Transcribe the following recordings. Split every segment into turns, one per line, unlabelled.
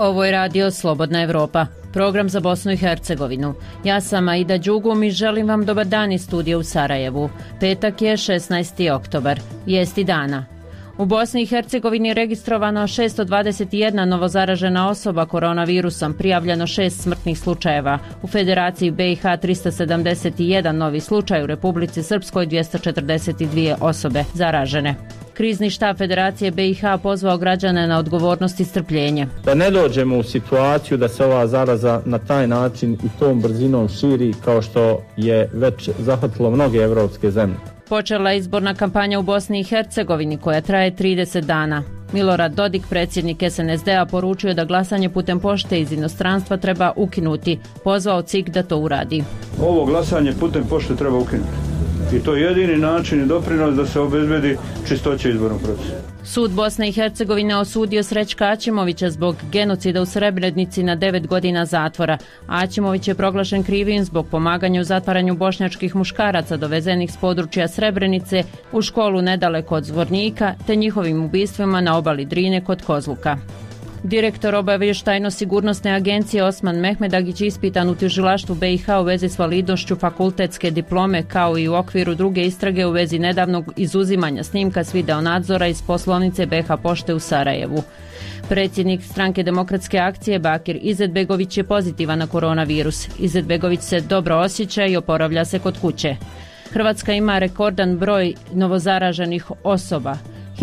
Ovo je radio Slobodna Evropa, program za Bosnu i Hercegovinu. Ja sam Aida Đugum i želim vam dobar dan iz studija u Sarajevu. Petak je 16. oktobar. Vijesti dana. U Bosni i Hercegovini registrovano 621 novozaražena osoba koronavirusom, prijavljeno 6 smrtnih slučajeva. U Federaciji BiH 371 novi slučaj, u Republici Srpskoj 242 osobe zaražene. Krizni štab Federacije BiH pozvao građane na odgovornost i strpljenje.
Da ne dođemo u situaciju da se ova zaraza na taj način i tom brzinom širi kao što je već zahvatilo mnoge evropske zemlje.
Počela je izborna kampanja u Bosni i Hercegovini koja traje 30 dana. Milorad Dodik, predsjednik SNSD-a, poručio da glasanje putem pošte iz inostranstva treba ukinuti. Pozvao CIK da to uradi.
Ovo glasanje putem pošte treba ukinuti. I to je jedini način i doprinos da se obezbedi čistoća izbornog procesa.
Sud Bosne i Hercegovine osudio Srećka Aćimovića zbog genocida u Srebrenici na 9 godina zatvora. Aćimović je proglašen krivim zbog pomaganja u zatvaranju bošnjačkih muškaraca dovezenih s područja Srebrenice u školu nedaleko od Zvornika te njihovim ubistvima na obali Drine kod Kozluka. Direktor obavještajno-sigurnosne agencije Osman Mehmedagić ispitan u tužilaštvu BiH u vezi s validnošću fakultetske diplome kao i u okviru druge istrage u vezi nedavnog izuzimanja snimka s videonadzora iz poslovnice BiH pošte u Sarajevu. Predsjednik stranke Demokratske akcije Bakir Izetbegović je pozitivan na koronavirus. Izetbegović se dobro osjeća i oporavlja se kod kuće. Hrvatska ima rekordan broj novozaraženih osoba,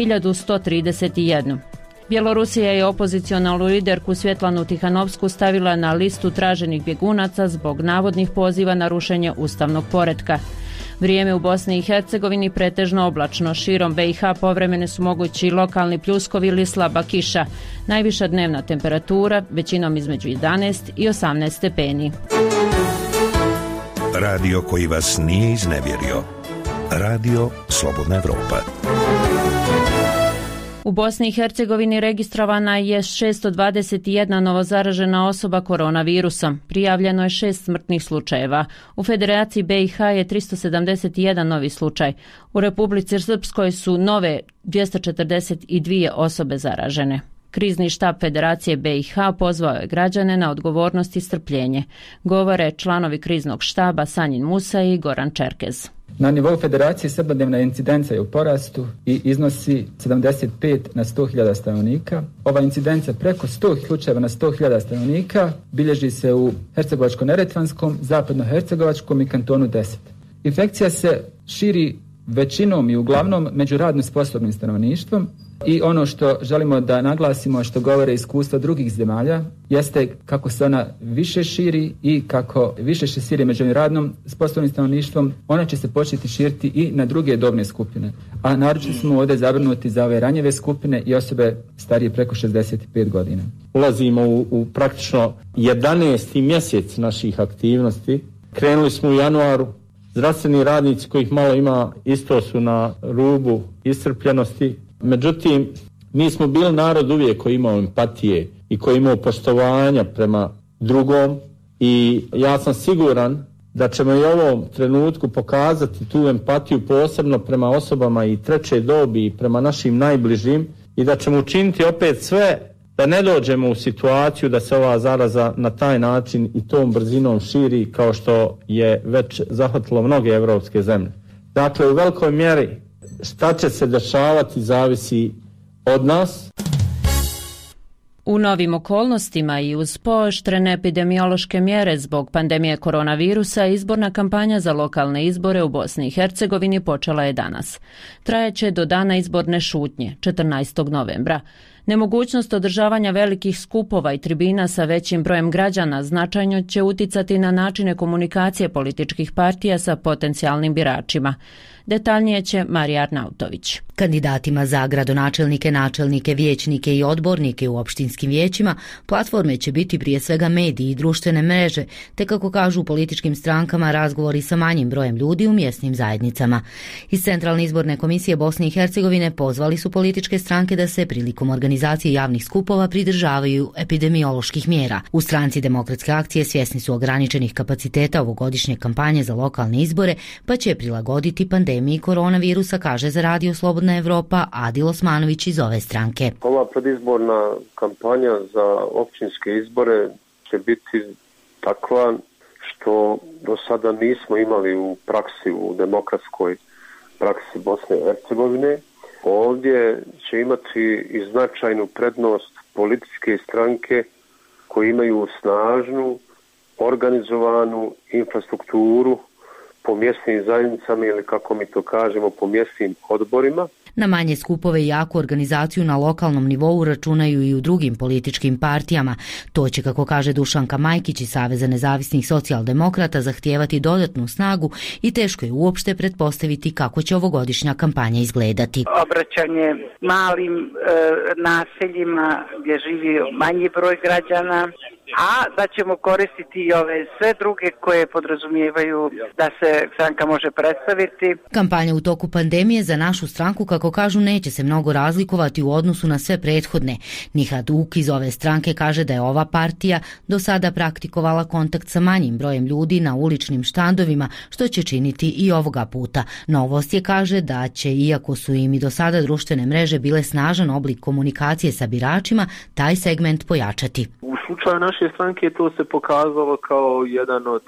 1131. Bjelorusija je opozicionalnu liderku Svjetlanu Tihanovsku stavila na listu traženih bjegunaca zbog navodnih poziva na rušenje ustavnog poretka. Vrijeme u Bosni i Hercegovini pretežno oblačno, širom BiH povremene su mogući lokalni pljuskovi ili slaba kiša. Najviša dnevna temperatura većinom između 11 i 18 stepeni.
Radio koji vas nije iznevjerio. Radio Slobodna Evropa.
U Bosni i Hercegovini registrovana je 621 novozaražena osoba koronavirusom. Prijavljeno je 6 smrtnih slučajeva. U Federaciji BiH je 371 novi slučaj. U Republici Srpskoj su nove 242 osobe zaražene. Krizni štab Federacije BiH pozvao je građane na odgovornost i strpljenje. Govore članovi kriznog štaba Sanjin Musa i Goran Čerkez.
Na nivou Federacije svakodnevna incidenca je u porastu i iznosi 75 na 100.000 stanovnika. Ova incidenca preko 100 slučajeva na 100.000 stanovnika bilježi se u Hercegovačko-neretvanskom, Zapadno-hercegovačkom i kantonu 10. Infekcija se širi većinom i uglavnom među radno sposobnim stanovništvom i ono što želimo da naglasimo, što govore iskustva drugih zemalja, jeste kako se ona više širi i kako više se širi među radnom sposobnim stanovništvom, ona će se početi širiti i na druge dobne skupine. A naročito smo ovdje zabrinuti za ove ranjive skupine i osobe starije preko 65 godina.
Ulazimo u praktično 11. mjesec naših aktivnosti. Krenuli smo u januaru. Zdravstveni radnici kojih malo ima isto su na rubu iscrpljenosti. Međutim, mi smo bili narod uvijek koji imao empatije i koji imao poštovanja prema drugom i ja sam siguran da ćemo i u ovom trenutku pokazati tu empatiju posebno prema osobama i treće dobi i prema našim najbližim i da ćemo učiniti opet sve da ne dođemo u situaciju da se ova zaraza na taj način i tom brzinom širi kao što je već zahvatilo mnoge evropske zemlje. Dakle, u velikoj mjeri šta će se dešavati zavisi od nas.
U novim okolnostima i uz pooštrene epidemiološke mjere zbog pandemije koronavirusa, izborna kampanja za lokalne izbore u Bosni i Hercegovini počela je danas. Trajaće do dana izborne šutnje, 14. novembra. Nemogućnost održavanja velikih skupova i tribina sa većim brojem građana značajno će uticati na načine komunikacije političkih partija sa potencijalnim biračima. Detaljnije će Marija Arnautović.
Kandidatima za gradonačelnike, načelnike, vijećnike i odbornike u opštinskim vijećima platforme će biti prije svega mediji i društvene mreže, te kako kažu u političkim strankama razgovori sa manjim brojem ljudi u mjesnim zajednicama. Iz Centralne izborne komisije Bosne i Hercegovine pozvali su političke stranke da se prilikom organizacije organizacije javnih skupova pridržavaju epidemioloških mjera. U stranci Demokratske akcije svjesni su ograničenih kapaciteta ovogodišnje kampanje za lokalne izbore, pa će prilagoditi pandemiji koronavirusa, kaže za Radio Slobodna Evropa Adil Osmanović iz ove stranke.
Ova predizborna kampanja za općinske izbore će biti takva što do sada nismo imali u praksi, u demokratskoj praksi Bosne i Hercegovine. Ovdje će imati i značajnu prednost političke stranke koje imaju snažnu, organizovanu infrastrukturu po mjesnim zajednicama ili, kako mi to kažemo, po mjesnim odborima.
Na manje skupove i jaku organizaciju na lokalnom nivou računaju i u drugim političkim partijama. To će, kako kaže Dušanka Majkić iz Saveza nezavisnih socijaldemokrata, zahtijevati dodatnu snagu i teško je uopšte pretpostaviti kako će ovogodišnja kampanja izgledati.
Obraćanje malim naseljima gdje živi manji broj građana, a da ćemo koristiti i ove sve druge koje podrazumijevaju da se stranka može predstaviti.
Kampanja u toku pandemije za našu stranku, kako kažu, neće se mnogo razlikovati u odnosu na sve prethodne. Nihad Uk iz ove stranke kaže da je ova partija do sada praktikovala kontakt sa manjim brojem ljudi na uličnim štandovima, što će činiti i ovoga puta. Novost je, kaže, da će, iako su im i do sada društvene mreže bile snažan oblik komunikacije sa biračima, taj segment pojačati.
U slučaju naše stranke to se pokazalo kao jedan od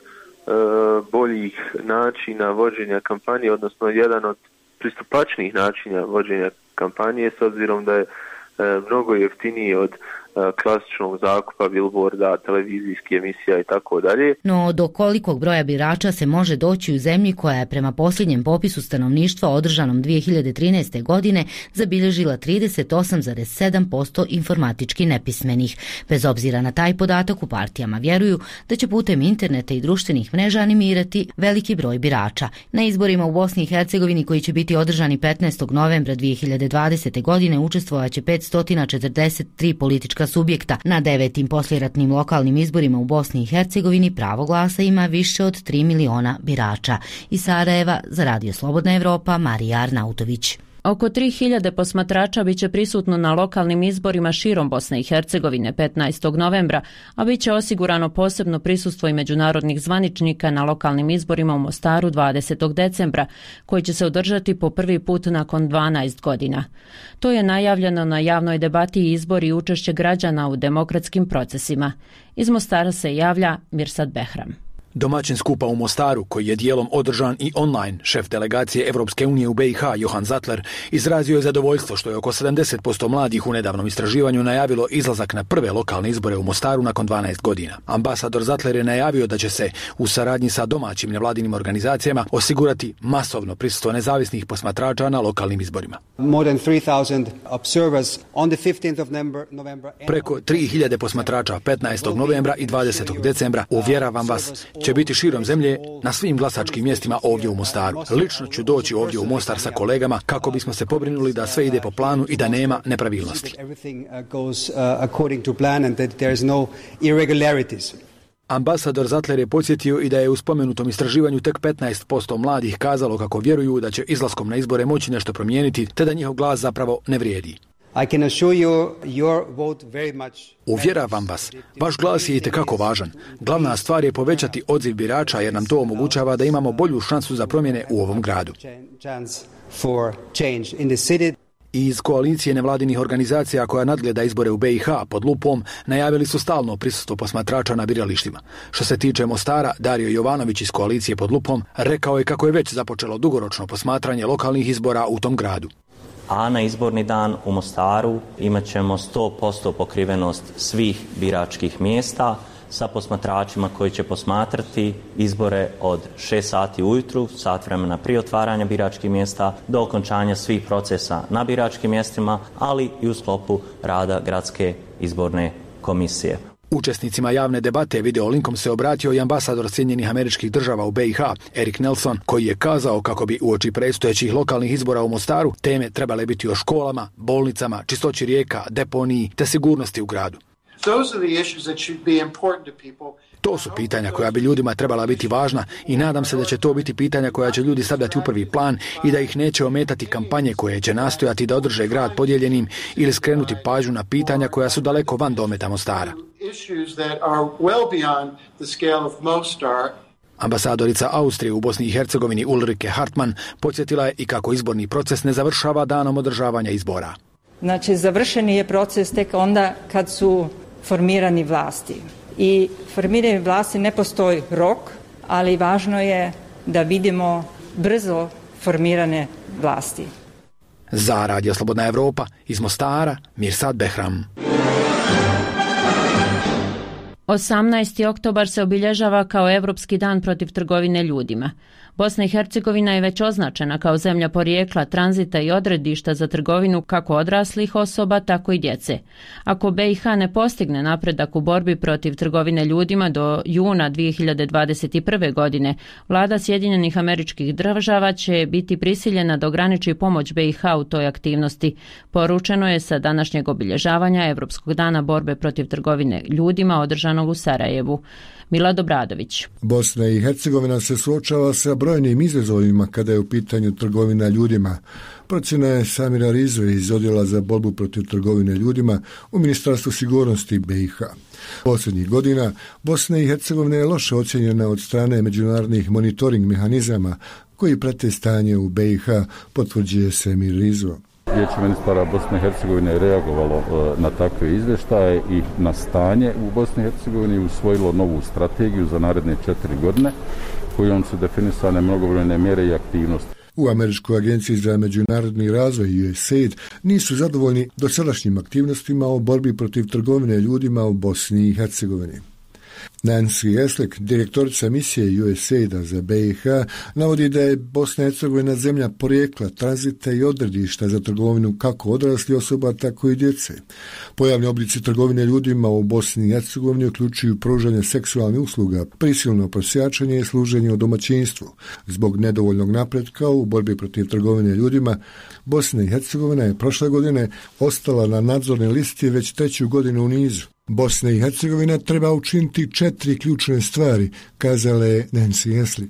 boljih načina vođenja kampanje, odnosno jedan od pristupačnijih načina vođenja kampanje, s obzirom da je mnogo jeftiniji od klasičnog zakupa, billboarda, televizijskih emisija i tako dalje.
No do kolikog broja birača se može doći u zemlji koja je prema posljednjem popisu stanovništva održanom 2013. godine zabilježila 38,7% informatički nepismenih. Bez obzira na taj podatak, u partijama vjeruju da će putem interneta i društvenih mreža animirati veliki broj birača. Na izborima u Bosni i Hercegovini, koji će biti održani 15. novembra 2020. godine, učestvovaće 543 politička subjekta. Na 9. poslijeratnim lokalnim izborima u Bosni i Hercegovini pravo glasa ima više od 3 miliona birača. Iz Sarajeva za Radio Slobodna Evropa, Marija Arnautović.
Oko 3000 posmatrača biće prisutno na lokalnim izborima širom Bosne i Hercegovine 15. novembra, a biće osigurano posebno prisustvo i međunarodnih zvaničnika na lokalnim izborima u Mostaru 20. decembra, koji će se održati po prvi put nakon 12 godina. To je najavljeno na javnoj debati i izbori i učešće građana u demokratskim procesima. Iz Mostara se javlja Mirsad Behram.
Domaćin skupa u Mostaru, koji je dijelom održan i online, šef delegacije Evropske unije u BiH Johan Zatler izrazio je zadovoljstvo što je oko 70% mladih u nedavnom istraživanju najavilo izlazak na prve lokalne izbore u Mostaru nakon 12 godina. Ambasador Zatler je najavio da će se u saradnji sa domaćim nevladinim organizacijama osigurati masovno prisustvo nezavisnih posmatrača na lokalnim izborima. Preko 3000 posmatrača 15. novembra i 20. decembra, uvjeravam vas, će biti širom zemlje na svim glasačkim mjestima ovdje u Mostaru. Lično ću doći ovdje u Mostar sa kolegama kako bismo se pobrinuli da sve ide po planu i da nema nepravilnosti. Ambasador Zatler je podsjetio i da je u spomenutom istraživanju tek 15% mladih kazalo kako vjeruju da će izlaskom na izbore moći nešto promijeniti, te da njihov glas zapravo ne vrijedi. Uvjeravam vas, vaš glas je itekako važan. Glavna stvar je povećati odziv birača jer nam to omogućava da imamo bolju šansu za promjene u ovom gradu. Iz koalicije nevladinih organizacija koja nadgleda izbore u BiH pod lupom najavili su stalno prisustvo posmatrača na biralištima. Što se tiče Mostara, Dario Jovanović iz koalicije pod lupom rekao je kako je već započelo dugoročno posmatranje lokalnih izbora u tom gradu.
A na izborni dan u Mostaru imat ćemo 100% pokrivenost svih biračkih mjesta sa posmatračima koji će posmatrati izbore od 6 sati ujutru, sat vremena prije otvaranja biračkih mjesta, do okončanja svih procesa na biračkim mjestima, ali i u sklopu rada Gradske izborne komisije.
Učesnicima javne debate video linkom se obratio i ambasador Sjedinjenih Američkih Država u BiH, Erik Nelson, koji je kazao kako bi uoči predstojećih lokalnih izbora u Mostaru teme trebale biti o školama, bolnicama, čistoći rijeka, deponiji te sigurnosti u gradu. To su pitanja koja bi ljudima trebala biti važna i nadam se da će to biti pitanja koja će ljudi stavljati u prvi plan i da ih neće ometati kampanje koje će nastojati da održe grad podijeljenim ili skrenuti pažnju na pitanja koja su daleko van dometa Mostara. Ambasadorica Austrije u Bosni i Hercegovini Ulrike Hartmann podsjetila je i kako izborni proces ne završava danom održavanja izbora.
Znači, završeni je proces tek onda kad su formirani vlasti. I formiranje vlasti ne postoji rok, ali važno je da vidimo brzo formirane vlasti.
Za Radio Slobodna Evropa iz Mostara, Mirsad Behram.
18. oktobar se obilježava kao Europski dan protiv trgovine ljudima. Bosna i Hercegovina je već označena kao zemlja porijekla, tranzita i odredišta za trgovinu kako odraslih osoba, tako i djece. Ako BiH ne postigne napredak u borbi protiv trgovine ljudima do juna 2021. godine, vlada Sjedinjenih Američkih Država će biti prisiljena da ograniči pomoć BiH u toj aktivnosti. Poručeno je sa današnjeg obilježavanja Europskog dana borbe protiv trgovine ljudima održanog u Sarajevu. Milad Obradović.
Bosna i Hercegovina se suočava sa brojnim izazovima kada je u pitanju trgovina ljudima. Procjena je Samira Rizoje iz Odjela za borbu protiv trgovine ljudima u Ministarstvu sigurnosti BiH. Posljednjih godina Bosna i Hercegovina je loše ocjenjena od strane međunarodnih monitoring mehanizama koji prate stanje u BiH, potvrđuje Samir Rizo.
Vijeće ministara Bosne i Hercegovine je reagovalo na takve izvještaje i na stanje u Bosni i Hercegovini usvojilo novu strategiju za naredne 4 godine kojom su definisane mnogobrojne mjere i aktivnosti.
U Američkoj agenciji za međunarodni razvoj USAID nisu zadovoljni dosadašnjim aktivnostima o borbi protiv trgovine ljudima u Bosni i Hercegovini. Nancy Eslek, direktorica misije USAID-a za BiH, navodi da je Bosna i Hercegovina zemlja porijekla, tranzita i odredišta za trgovinu kako odraslih osoba, tako i djece. Pojavni oblici trgovine ljudima u Bosni i Hercegovini uključuju pružanje seksualnih usluga, prisilno prosjačenje i služenje u domaćinstvu. Zbog nedovoljnog napretka u borbi protiv trgovine ljudima, Bosna i Hercegovina je prošle godine ostala na nadzornoj listi već 3. godinu u nizu. Bosna i Hercegovina treba učiniti 4 ključne stvari, kazala je Nancy Esley.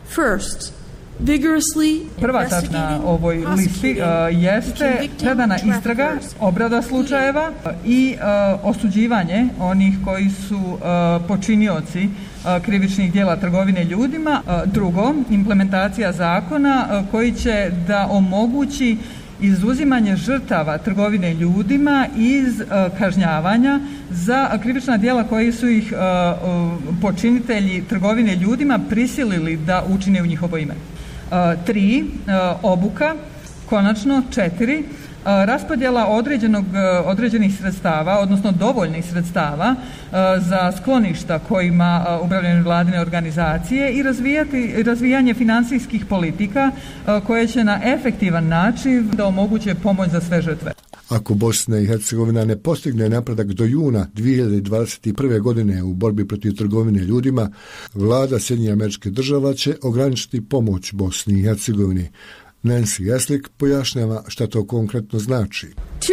Prva tačka na ovoj listi jeste predana istraga, obrada slučajeva i osuđivanje onih koji su počinioci krivičnih djela trgovine ljudima. Drugo, implementacija zakona koji će da omogući izuzimanje žrtava trgovine ljudima iz kažnjavanja za krivična djela koji su ih počinitelji trgovine ljudima prisilili da učine u njihovo ime. 3. Obuka. Konačno 4. Raspodjela određenih sredstava, odnosno dovoljnih sredstava za skloništa kojima upravljaju vladine organizacije i razvijanje financijskih politika koje će na efektivan način da omoguće pomoć za sve žrtve.
Ako Bosna i Hercegovina ne postigne napredak do juna 2021. godine u borbi protiv trgovine ljudima, vlada Sjedinjenih Američkih Država će ograničiti pomoć Bosni i Hercegovini. Nancy Esley pojašnjava šta to konkretno znači.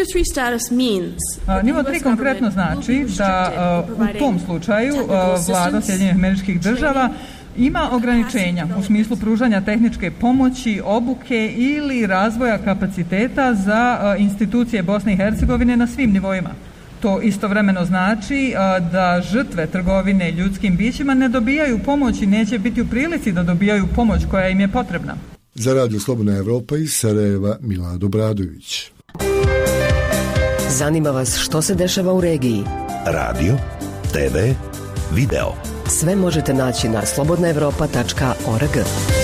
Nivo 3 konkretno znači da u tom slučaju vlada Sjedinjenih Američkih Država ima ograničenja u smislu pružanja tehničke pomoći, obuke ili razvoja kapaciteta za institucije Bosne i Hercegovine na svim nivoima. To istovremeno znači da žrtve trgovine ljudskim bićima ne dobijaju pomoć i neće biti u prilici da dobijaju pomoć koja im je potrebna.
Za Radio Slobodna Evropa iz Sarajeva, Milad Obradović.
Zanima vas što se dešava u regiji?
Radio, TV, video.
Sve možete naći na slobodnaevropa.org.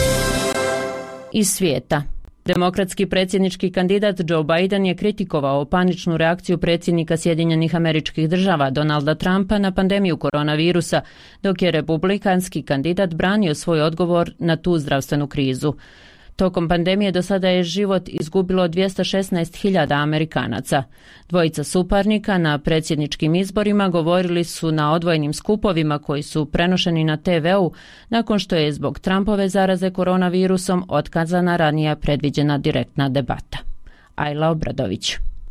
Iz svijeta. Demokratski predsjednički kandidat Joe Biden je kritikovao paničnu reakciju predsjednika Sjedinjenih Američkih Država Donalda Trumpa na pandemiju koronavirusa, dok je republikanski kandidat branio svoj odgovor na tu zdravstvenu krizu. Tokom pandemije do sada je život izgubilo 216.000 Amerikanaca. Dvojica suparnika na predsjedničkim izborima govorili su na odvojenim skupovima koji su prenošeni na TV-u nakon što je zbog Trumpove zaraze koronavirusom otkazana ranija predviđena direktna debata. Ajla Obradović.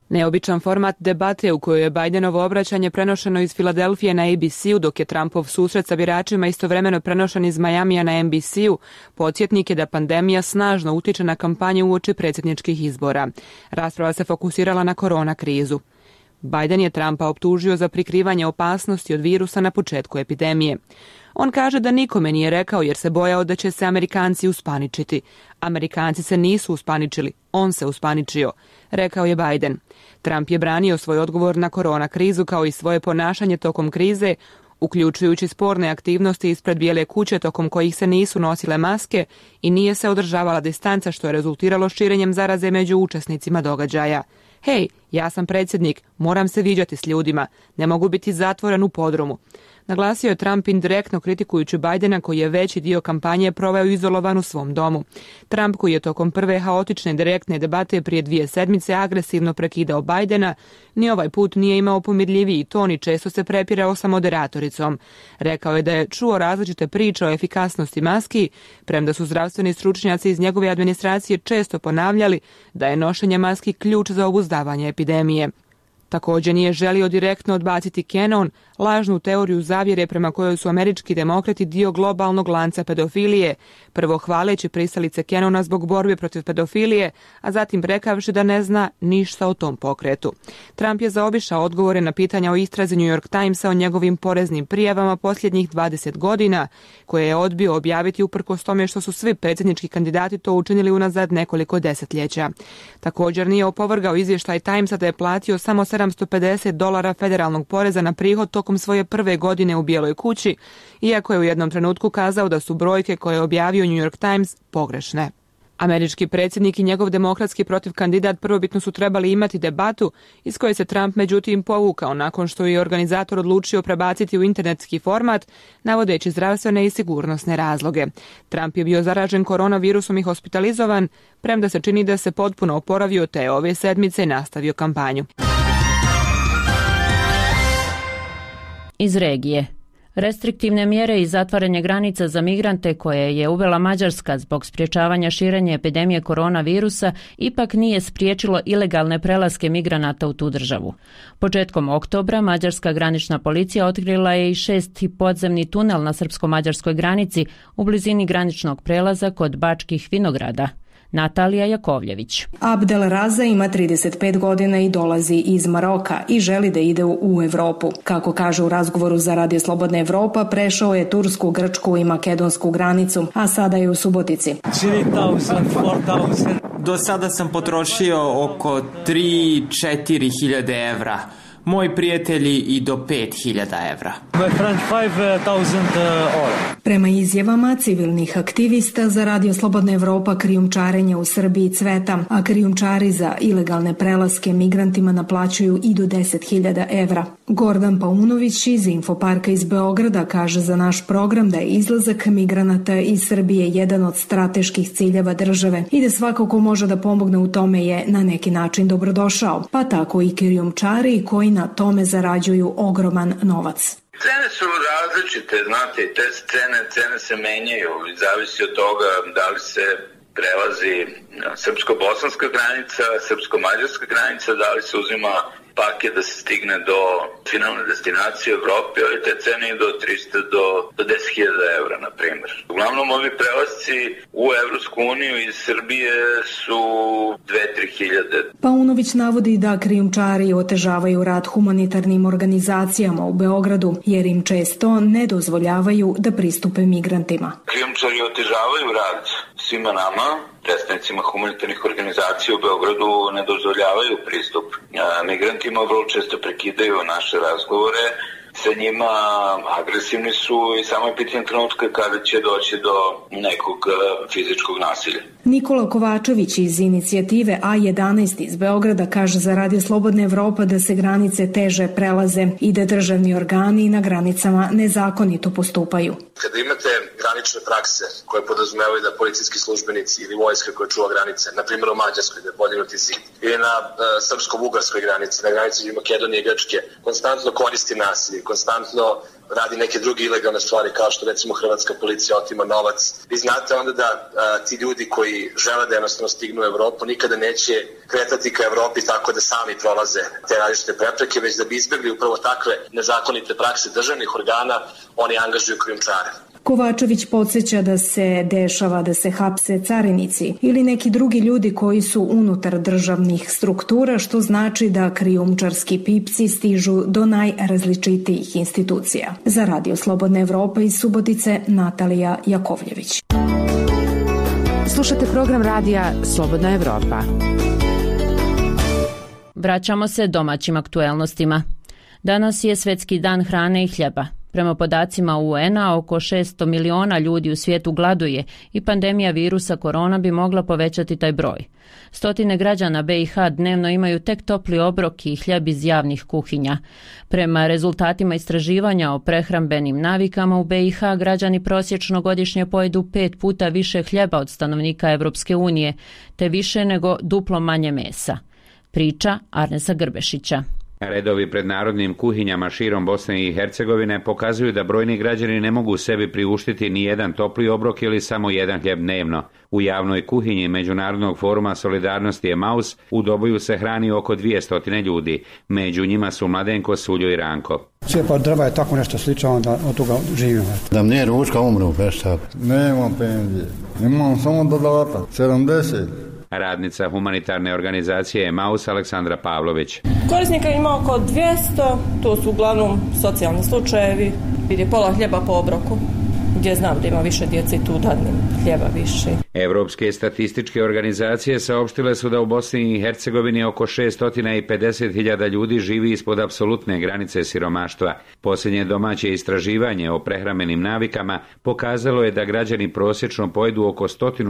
Neobičan format debate u kojoj je Bidenovo obraćanje prenošeno iz Filadelfije na ABC-u, dok je Trumpov susret sa biračima istovremeno prenošen iz Majamija na NBC-u, podsjetnik je da pandemija snažno utiče na kampanju uoči predsjedničkih izbora. Rasprava se fokusirala na korona krizu. Biden je Trumpa optužio za prikrivanje opasnosti od virusa na početku epidemije. On kaže da nikome nije rekao jer se bojao da će se Amerikanci uspaničiti. Amerikanci se nisu uspaničili, on se uspaničio, rekao je Biden. Trump je branio svoj odgovor na korona krizu kao i svoje ponašanje tokom krize, uključujući sporne aktivnosti ispred Bijele kuće tokom kojih se nisu nosile maske i nije se održavala distanca, što je rezultiralo širenjem zaraze među učesnicima događaja. Hej, ja sam predsjednik, moram se viđati s ljudima, ne mogu biti zatvoren u podrumu. Naglasio je Trump indirektno kritikujući Bidena koji je veći dio kampanje proveo izolovan u svom domu. Trump koji je tokom prve haotične direktne debate prije 2 sedmice agresivno prekidao Bidena, ni ovaj put nije imao pomirljiviji ton i često se prepirao sa moderatoricom. Rekao je da je čuo različite priče o efikasnosti maski, premda su zdravstveni stručnjaci iz njegove administracije često ponavljali da je nošenje maski ključ za obuzdavanje epidemije. Također nije želio direktno odbaciti Qanon, lažnu teoriju zavjere prema kojoj su američki demokrati dio globalnog lanca pedofilije, prvo hvaleći pristalice Qanona zbog borbe protiv pedofilije, a zatim rekavši da ne zna ništa o tom pokretu. Trump je zaobišao odgovore na pitanja o istrazi New York Timesa o njegovim poreznim prijavama posljednjih 20 godina, koje je odbio objaviti uprkos tome što su svi predsjednički kandidati to učinili unazad nekoliko desetljeća. Također nije opovrgao izvještaj Timesa da je platio samo $750 federalnog poreza na prihod tokom svoje prve godine u Bijeloj kući, iako je u jednom trenutku kazao da su brojke koje je objavio New York Times pogrešne. Američki predsjednik i njegov demokratski protivkandidat prvobitno su trebali imati debatu iz koje se Trump međutim povukao nakon što je organizator odlučio prebaciti u internetski format, navodeći zdravstvene i sigurnosne razloge. Trump je bio zaražen koronavirusom i hospitalizovan, premda se čini da se potpuno oporavio te ove sedmice nastavio kampanju.
Iz regije. Restriktivne mjere i zatvaranje granica za migrante koje je uvela Mađarska zbog sprječavanja širenja epidemije koronavirusa ipak nije spriječilo ilegalne prelaske migranata u tu državu. Početkom oktobra mađarska granična policija otkrila je i 6. podzemni tunel na srpsko-mađarskoj granici u blizini graničnog prelaza kod Bačkih Vinograda. Natalija Jakovljević.
Abdel Raza ima 35 godina i dolazi iz Maroka i želi da ide u Evropu. Kako kaže u razgovoru za Radio Slobodna Evropa, prešao je tursku, grčku i makedonsku granicu, a sada je u Subotici.
3,000, 4,000. Do sada sam potrošio oko 3-4 hiljade evra. Moji prijatelji i do 5.000 evra.
Prema izjavama civilnih aktivista za Radio Slobodna Evropa krijumčarenje u Srbiji cveta, a krijumčari za ilegalne prelaske migrantima naplaćuju i do 10.000 evra. Gordan Paunović iz Infoparka iz Beograda kaže za naš program da je izlazak migranata iz Srbije jedan od strateških ciljeva države i da svako ko može da pomogne u tome je na neki način dobrodošao, pa tako i krijumčari koji na tome zarađuju ogroman novac.
Cene su različite, znate, te cene se menjaju i zavisi od toga da li se prelazi srpsko-bosanska granica, srpsko-mađarska granica, da li se uzima paket da se stigne do finalne destinacije u Evropi, ali te cene idu od 300 do 10.000 evra, na primjer. Uglavnom, ovi prelasci u Evropsku uniju iz Srbije su 2-3 hiljade.
Paunović navodi da krijumčari otežavaju rad humanitarnim organizacijama u Beogradu, jer im često ne dozvoljavaju da pristupe migrantima.
Krijumčari otežavaju rad svima nama, predstavnicima humanitarnih organizacija u Beogradu ne dozvoljavaju pristup migrantima, vrlo često prekidaju naše razgovore sa njima, agresivni su i samo je pitanje trenutka kada će doći do nekog fizičkog nasilja.
Nikola Kovačević iz inicijative A11 iz Beograda kaže za Radio Slobodna Evropa da se granice teže prelaze i da državni organi na granicama nezakonito postupaju.
Kada imate granične prakse koje podrazumevaju da policijski službenici ili vojska koja čuva granice, na primjer u Mađarskoj da je podignuti zid, ili na srpsko-bugarskoj granici, na granici Makedonije i Grčke, konstantno koristi nasilje, konstantno radi neke druge ilegalne stvari kao što recimo hrvatska policija otima novac. Vi znate onda da ti ljudi koji žele da jednostavno stignu u Evropu nikada neće kretati ka Evropi tako da sami prolaze te različite prepreke, već da bi izbjegli upravo takve nezakonite prakse državnih organa, oni angažuju krijumčare.
Kovačević podsjeća da se dešava da se hapse carinici ili neki drugi ljudi koji su unutar državnih struktura, što znači da krijumčarski pipci stižu do najrazličitijih institucija. Za Radio Slobodna Evropa iz Subotice, Natalija Jakovljević.
Slušate program radija Slobodna Evropa.
Vraćamo se domaćim aktuelnostima. Danas je Svjetski dan hrane i hljeba. Prema podacima UN-a, oko 600 miliona ljudi u svijetu gladuje i pandemija virusa korona bi mogla povećati taj broj. Stotine građana BiH dnevno imaju tek topli obrok i hljeb iz javnih kuhinja. Prema rezultatima istraživanja o prehrambenim navikama u BiH, građani prosječno godišnje pojedu 5 puta više hljeba od stanovnika Evropske unije, te više nego duplo manje mesa. Priča Arnesa Grbešića.
Redovi pred narodnim kuhinjama širom Bosne i Hercegovine pokazuju da brojni građani ne mogu sebi priuštiti ni jedan topli obrok ili samo jedan hljeb dnevno. U javnoj kuhinji Međunarodnog foruma solidarnosti Emaus u Doboju se hrani oko 200 ljudi. Među njima su Mladenko, Suljo i Ranko.
Cijepa drva je tako nešto slično, da od toga živimo.
Da mne ručka umru, pešta.
Nemam penzije, imam samo dodatak, 70.
Radnica humanitarne organizacije Emaus Aleksandra Pavlović.
Korisnika ima oko 200, to su uglavnom socijalni slučajevi, jer je pola hljeba po obroku, gdje znam da ima više djece i tu dadnim hljeba više.
Evropske statističke organizacije saopštile su da u Bosni i Hercegovini oko 650.000 ljudi živi ispod apsolutne granice siromaštva. Posljednje domaće istraživanje o prehrambenim navikama pokazalo je da građani prosječno pojedu oko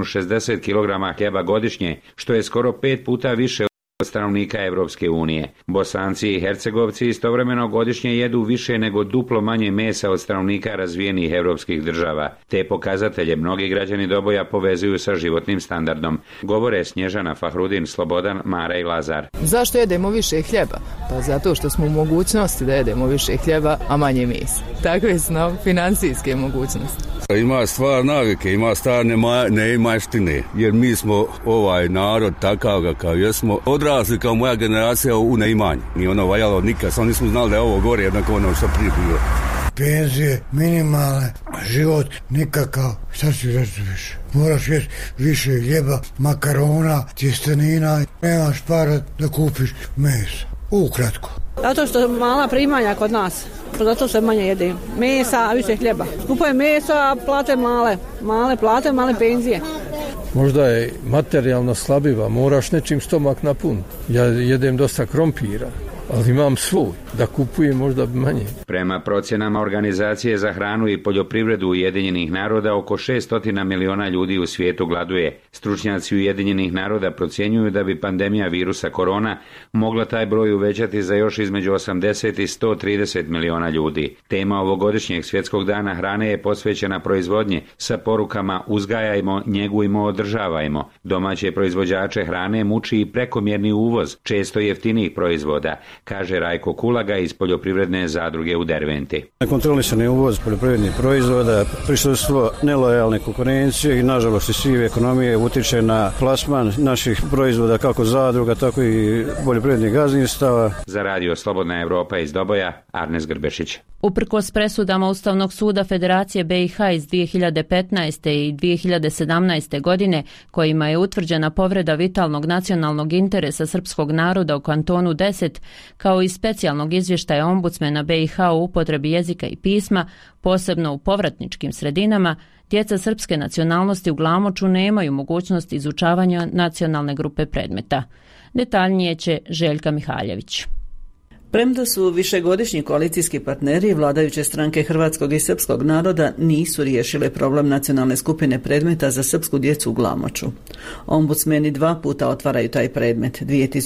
160 kg hljeba godišnje, što je skoro 5 puta više od stanovnika Evropske unije. Bosanci i Hercegovci istovremeno godišnje jedu više nego duplo manje mesa od stanovnika razvijenih evropskih država. Te pokazatelje mnogi građani Doboja povezuju sa životnim standardom. Govore Snježana, Fahrudin, Slobodan, Mara i Lazar.
Zašto jedemo više hljeba? Pa zato što smo u mogućnosti da jedemo više hljeba, a manje mesa. Takve su nam financijske mogućnosti.
Ima stvar navike, ima stvar neimaštine, jer mi smo ovaj narod takav kakav jesmo odrasli kao moja generacija u neimanju. Nije ono valjalo nikad, samo nismo znali da je ovo gore jednako ono što prije bilo.
Penzije minimalne, život nikakav, šta ću reći više? Moraš jesti više hljeba, makarona, tjestenina, nemaš para da kupiš mesa. Ukratko.
Zato što mala primanja kod nas, zato se manje jede mesa, a više hljeba. Skupo je meso, a plate male plate, male penzije.
Možda je materijalno slabiva, moraš nečim stomak napuniti. Ja jedem dosta krompira, ali imam svoj, da kupujem možda manje.
Prema procjenama Organizacije za hranu i poljoprivredu Ujedinjenih naroda, oko 600 miliona ljudi u svijetu gladuje. Stručnjaci Ujedinjenih naroda procjenjuju da bi pandemija virusa korona mogla taj broj uvećati za još između 80 i 130 miliona ljudi. Tema ovogodišnjeg svjetskog dana hrane je posvećena proizvodnji sa porukama uzgajajmo, njegujmo, održavajmo. Domaće proizvođače hrane muči i prekomjerni uvoz, često jeftinijih proizvoda, kaže Rajko Kulaga iz poljoprivredne zadruge u Derventi.
Nekontrolisani uvoz poljoprivrednih proizvoda, prisustvo nelojalne konkurencije i nažalost i sive ekonomije utiče na plasman naših proizvoda kako zadruga, tako i poljoprivrednih gazdinstava.
Za Radio Slobodna Evropa iz Doboja, Arnes Grbešić.
Uprkos presudama Ustavnog suda Federacije BiH iz 2015. i 2017. godine, kojima je utvrđena povreda vitalnog nacionalnog interesa srpskog naroda u kantonu 10, kao i specijalnog izvještaja ombudsmena BiH u upotrebi jezika i pisma, posebno u povratničkim sredinama, djeca srpske nacionalnosti u Glamoču nemaju mogućnost izučavanja nacionalne grupe predmeta. Detaljnije će Željka Mihaljević.
Premda su višegodišnji koalicijski partneri vladajuće stranke hrvatskog i srpskog naroda nisu riješile problem nacionalne skupine predmeta za srpsku djecu u Glamoču. Ombudsmeni 2 puta otvaraju taj predmet,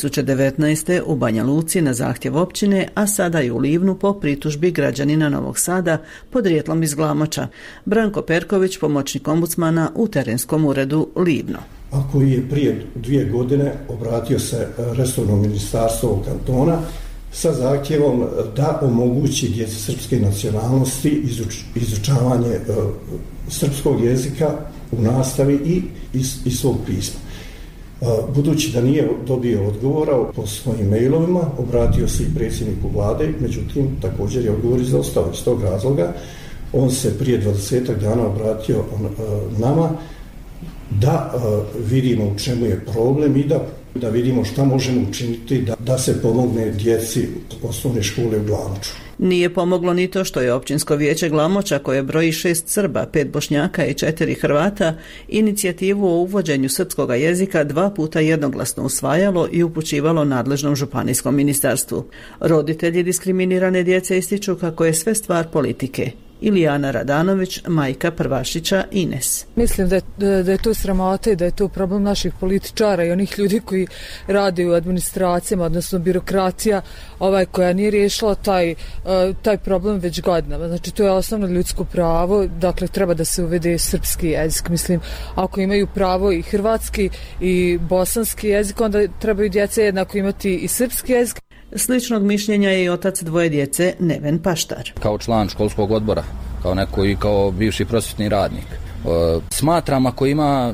2019. u Banja Luci na zahtjev općine, a sada i u Livnu po pritužbi građanina Novog Sada podrijetlom iz Glamoča. Branko Perković, pomoćnik ombudsmana u terenskom uredu Livno.
A koji je prije 2 godine obratio se resornom ministarstvu kantona
sa zahtjevom da omogući djeci srpske nacionalnosti izučavanje srpskog jezika u nastavi i iz svog pisma. Budući da nije dobio odgovora po svojim mailovima, obratio se i predsjedniku vlade, međutim također je odgovor izostao. Iz tog razloga on se prije 20 dana obratio nama da vidimo u čemu je problem i da vidimo šta možemo učiniti da se pomogne djeci osnovne škole u Glamoču.
Nije pomoglo ni to što je općinsko vijeće Glamoča, koje broji 6 Srba, 5 Bošnjaka i 4 Hrvata, inicijativu o uvođenju srpskog jezika 2 puta jednoglasno usvajalo i upućivalo nadležnom županijskom ministarstvu. Roditelji diskriminirane djece ističu kako je sve stvar politike. Ilijana Radanović, majka prvašića Ines.
Mislim da je to sramota i da je to problem naših političara i onih ljudi koji rade u administracijama, odnosno birokratija koja nije riješila taj problem već godinama. Znači to je osnovno ljudsko pravo, dakle treba da se uvede srpski jezik. Mislim, ako imaju pravo i hrvatski i bosanski jezik, onda trebaju djeca jednako imati i srpski jezik.
Sličnog mišljenja je i otac 2 djece, Neven Paštar.
Kao član školskog odbora, kao neko i kao bivši prosvjetni radnik. Smatram ako ima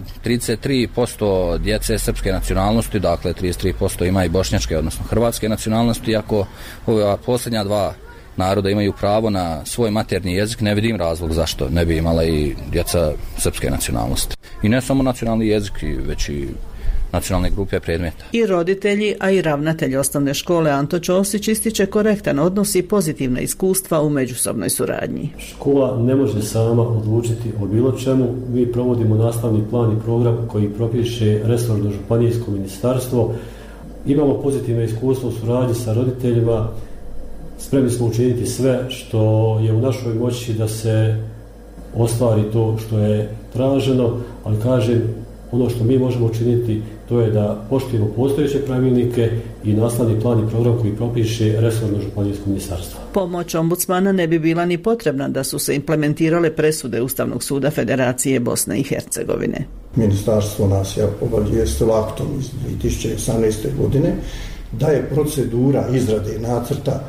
33% djece srpske nacionalnosti, dakle 33% ima i bošnjačke, odnosno hrvatske nacionalnosti, ako ova posljednja 2 naroda imaju pravo na svoj maternji jezik, ne vidim razlog zašto ne bi imala i djeca srpske nacionalnosti. I ne samo nacionalni jezik, već i nacionalne grupe predmeta.
I roditelji, a i ravnatelj osnovne škole Anto Ćosić ističe korektan odnos i pozitivna iskustva u međusobnoj suradnji.
Škola ne može sama odlučiti o bilo čemu. Mi provodimo nastavni plan i program koji propiše resorno županijsko ministarstvo. Imamo pozitivna iskustva u suradnji sa roditeljima. Spremni smo učiniti sve što je u našoj moći da se ostvari to što je traženo, ali kažem, ono što mi možemo učiniti to je da poštujemo postojeće pravilnike i nastavni plan i program koji propiše resorno županijsko ministarstvo.
Pomoć ombudsmana ne bi bila ni potrebna da su se implementirale presude Ustavnog suda Federacije Bosne i Hercegovine.
Ministarstvo nas je obavijestilo aktom iz 2018. godine da je procedura izrade nacrta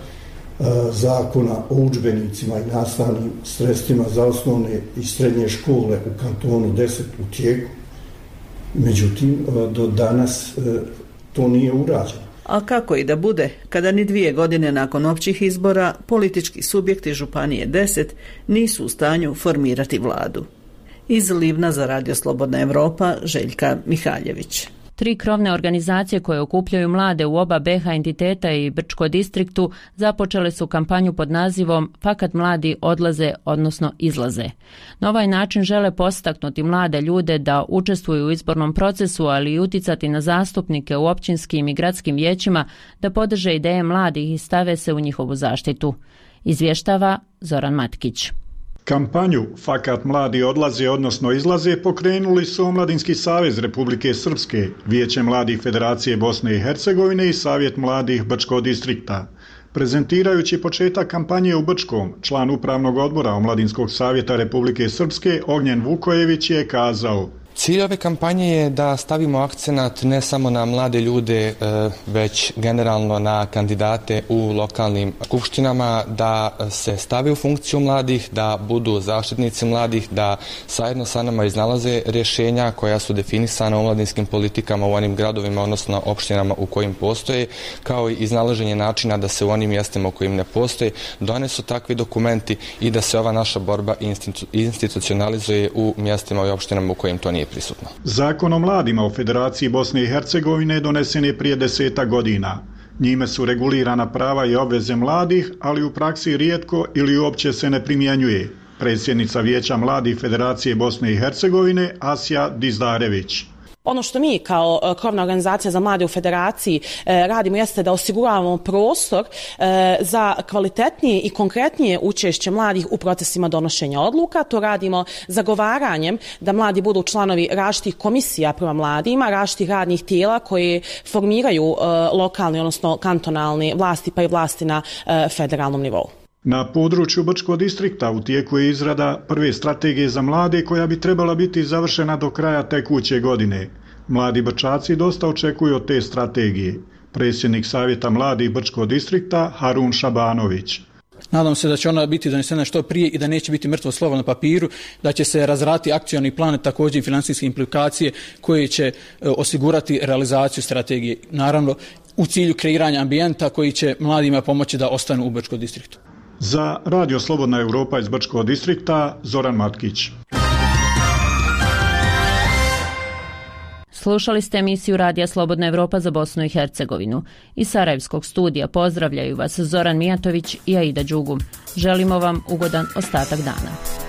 zakona o udžbenicima i nastavnim sredstvima za osnovne i srednje škole u kantonu 10 u tijeku. Međutim, do danas to nije urađeno.
A kako i da bude, kada ni 2 godine nakon općih izbora politički subjekti Županije 10 nisu u stanju formirati vladu. Iz Livna za Radio Slobodna Evropa, Željka Mihaljević.
3 krovne organizacije koje okupljaju mlade u oba BiH entiteta i Brčko distriktu započele su kampanju pod nazivom Fakat mladi odlaze, odnosno izlaze. Na ovaj način žele podstaknuti mlade ljude da učestvuju u izbornom procesu, ali i uticati na zastupnike u općinskim i gradskim vijećima da podrže ideje mladih i stave se u njihovu zaštitu. Izvještava Zoran Matkić.
Kampanju Fakat mladi odlaze, odnosno izlaze, pokrenuli su Omladinski savez Republike Srpske, Vijeće mladih Federacije Bosne i Hercegovine i Savjet mladih Brčkog distrikta. Prezentirajući početak kampanje u Brčkom, član upravnog odbora Omladinskog savjeta Republike Srpske Ognjen Vukojević je kazao:
Cilj ove kampanje je da stavimo akcenat ne samo na mlade ljude, već generalno na kandidate u lokalnim skupštinama, da se stave u funkciju mladih, da budu zaštitnici mladih, da zajedno sa nama iznalaze rješenja koja su definisana u omladinskim politikama u onim gradovima, odnosno opštinama u kojim postoje, kao i iznalaženje načina da se u onim mjestima u kojim ne postoje donesu takvi dokumenti i da se ova naša borba institucionalizuje u mjestima i opštinama u kojim to nije prisutno.
Zakon o mladima u Federaciji Bosne i Hercegovine donesen je prije 10 godina. Njime su regulirana prava i obveze mladih, ali u praksi rijetko ili uopće se ne primjenjuje. Predsjednica Vijeća mladih Federacije Bosne i Hercegovine Asja Dizdarević.
Ono što mi kao krovna organizacija za mlade u Federaciji radimo jeste da osiguravamo prostor za kvalitetnije i konkretnije učešće mladih u procesima donošenja odluka. To radimo zagovaranjem da mladi budu članovi različitih komisija prema mladima, različitih radnih tijela koje formiraju lokalne, odnosno kantonalne vlasti pa i vlasti na federalnom nivou.
Na području Brčkog distrikta u tijeku je izrada prve strategije za mlade koja bi trebala biti završena do kraja tekuće godine. Mladi Brčaci dosta očekuju od te strategije. predsjednik Savjeta mladih Brčkog distrikta Harun Šabanović.
Nadam se da će ona biti donesena što prije i da neće biti mrtvo slovo na papiru, da će se razraditi akcioni plan, također i financijske implikacije koje će osigurati realizaciju strategije. Naravno, u cilju kreiranja ambijenta koji će mladima pomoći da ostanu u Brčkom distriktu.
Za Radio Slobodna Europa iz Brčkog distrikta, Zoran Matkić.
Slušali ste emisiju Radija Slobodna Europa za Bosnu i Hercegovinu. Iz Sarajevskog studija pozdravljaju vas Zoran Mijatović i Aida Đugum. Želimo vam ugodan ostatak dana.